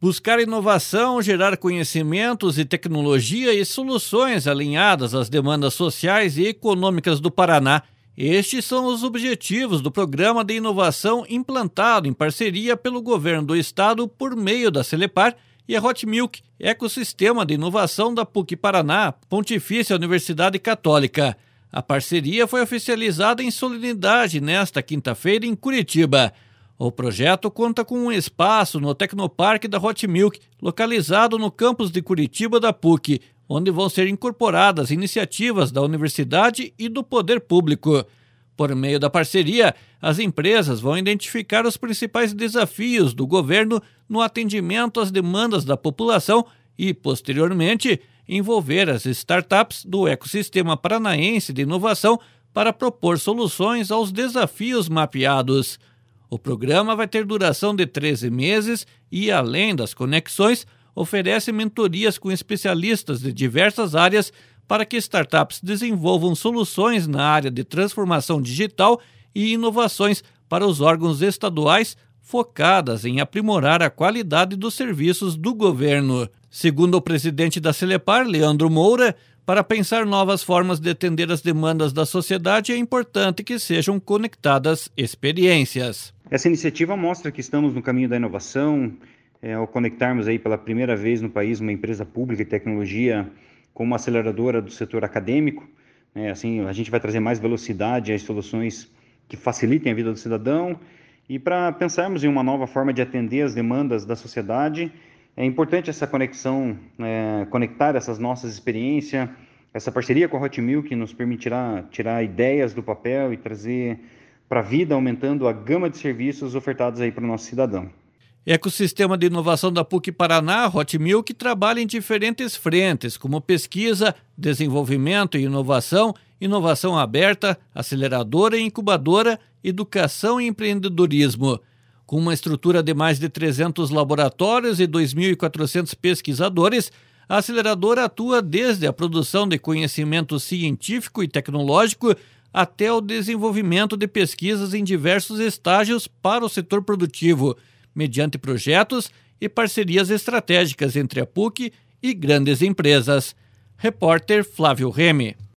Buscar inovação, gerar conhecimentos e tecnologia e soluções alinhadas às demandas sociais e econômicas do Paraná. Estes são os objetivos do Programa de Inovação implantado em parceria pelo Governo do Estado por meio da Celepar e a Hot Milk, ecossistema de inovação da PUC-Paraná, Pontifícia Universidade Católica. A parceria foi oficializada em solenidade nesta quinta-feira em Curitiba. O projeto conta com um espaço no Tecnoparque da Hot Milk, localizado no campus de Curitiba da PUC, onde vão ser incorporadas iniciativas da universidade e do poder público. Por meio da parceria, as empresas vão identificar os principais desafios do governo no atendimento às demandas da população e, posteriormente, envolver as startups do ecossistema paranaense de inovação para propor soluções aos desafios mapeados. O programa vai ter duração de 13 meses e, além das conexões, oferece mentorias com especialistas de diversas áreas para que startups desenvolvam soluções na área de transformação digital e inovações para os órgãos estaduais, focadas em aprimorar a qualidade dos serviços do governo. Segundo o presidente da Celepar, Leandro Moura, para pensar novas formas de atender as demandas da sociedade é importante que sejam conectadas experiências. Essa iniciativa mostra que estamos no caminho da inovação, ao conectarmos aí pela primeira vez no país uma empresa pública de tecnologia como uma aceleradora do setor acadêmico. Assim, a gente vai trazer mais velocidade às soluções que facilitem a vida do cidadão. E para pensarmos em uma nova forma de atender as demandas da sociedade, é importante essa conexão, conectar essas nossas experiências. Essa parceria com a Hot Milk nos permitirá tirar ideias do papel e trazer para a vida, aumentando a gama de serviços ofertados aí para o nosso cidadão. Ecossistema de inovação da PUC-Paraná, Hot Milk, trabalha em diferentes frentes, como pesquisa, desenvolvimento e inovação, inovação aberta, aceleradora e incubadora, educação e empreendedorismo. Com uma estrutura de mais de 300 laboratórios e 2.400 pesquisadores, a aceleradora atua desde a produção de conhecimento científico e tecnológico até o desenvolvimento de pesquisas em diversos estágios para o setor produtivo, mediante projetos e parcerias estratégicas entre a PUC e grandes empresas. Repórter Flávio Remy.